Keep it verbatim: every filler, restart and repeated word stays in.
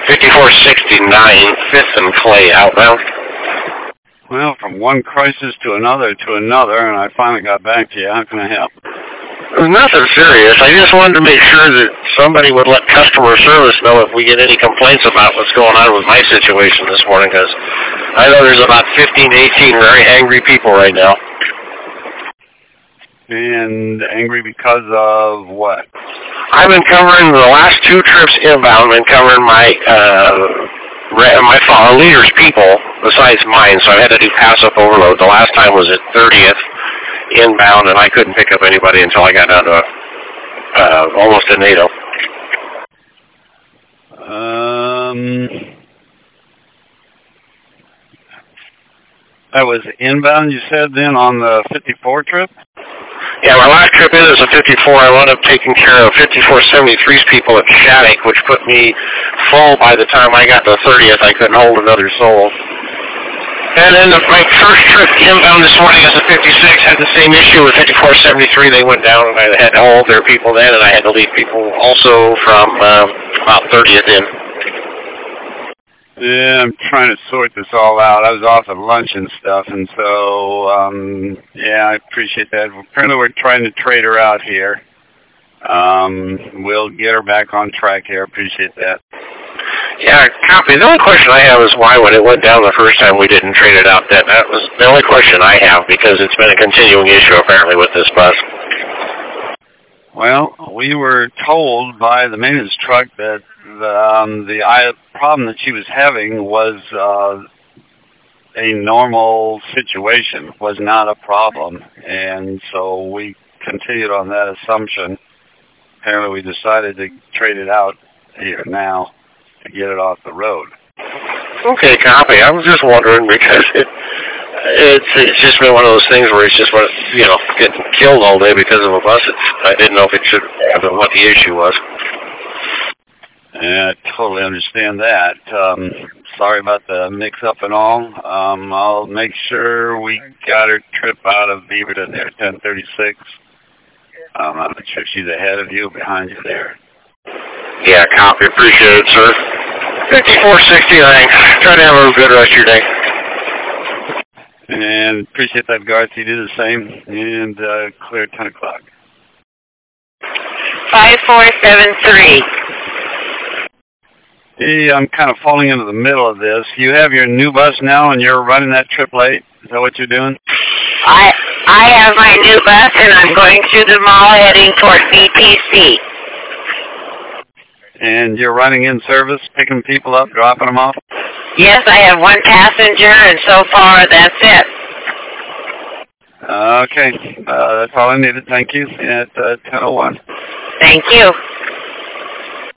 fifty-four sixty-nine, Fifth and Clay, outbound. Well, from one crisis to another to another, and I finally got back to you. How can I help? Nothing serious. I just wanted to make sure that somebody would let customer service know if we get any complaints about what's going on with my situation this morning, because I know there's about fifteen to eighteen very angry people right now. And angry because of what? I've been covering the last two trips inbound, been covering my uh, my uh, leader's people besides mine, so I had to do pass-up overload. The last time was at thirtieth inbound, and I couldn't pick up anybody until I got down to uh, almost a NATO. Um, that was inbound, you said, then, on the fifty-four trip? Yeah, my last trip in is a fifty-four. I wound up taking care of fifty-four seventy-three's people at Shattuck, which put me full by the time I got to thirtieth. I couldn't hold another soul. And then the, my first trip inbound this morning as a fifty-six had the same issue with fifty-four seventy-three. They went down, and I had to hold their people then, and I had to leave people also from um, about thirtieth in. Yeah, I'm trying to sort this all out. I was off at lunch and stuff, and so, um, yeah, I appreciate that. Apparently we're trying to trade her out here. Um, we'll get her back on track here. Appreciate that. Yeah, copy. The only question I have is why, when it went down the first time, we didn't trade it out then. That was the only question I have, because it's been a continuing issue, apparently, with this bus. Well, we were told by the maintenance truck that the, um, the I, problem that she was having was uh, a normal situation, was not a problem. And so we continued on that assumption. Apparently we decided to trade it out here now to get it off the road. Okay, copy. I was just wondering because it, it's it's just been one of those things where it's just, you know, getting killed all day because of a bus. It's, I didn't know if it should have been what the issue was. Yeah, I totally understand that. Um, sorry about the mix-up and all. Um, I'll make sure we got her trip out of Beaverton there, ten thirty-six. Um, I'm not sure she's ahead of you, behind you there. Yeah, copy. Appreciate it, sir. fifty-four sixty-nine. Try to have a good rest of your day. And appreciate that, Garth. You do the same. And uh, clear at ten o'clock. five four seven three. Hey, I'm kind of falling into the middle of this. You have your new bus now, and you're running that trip late? Is that what you're doing? I I have my new bus, and I'm going through the mall heading toward B T C. And you're running in service, picking people up, dropping them off? Yes, I have one passenger, and so far that's it. Okay, uh, that's all I needed. Thank you. At uh, ten oh one. Thank you.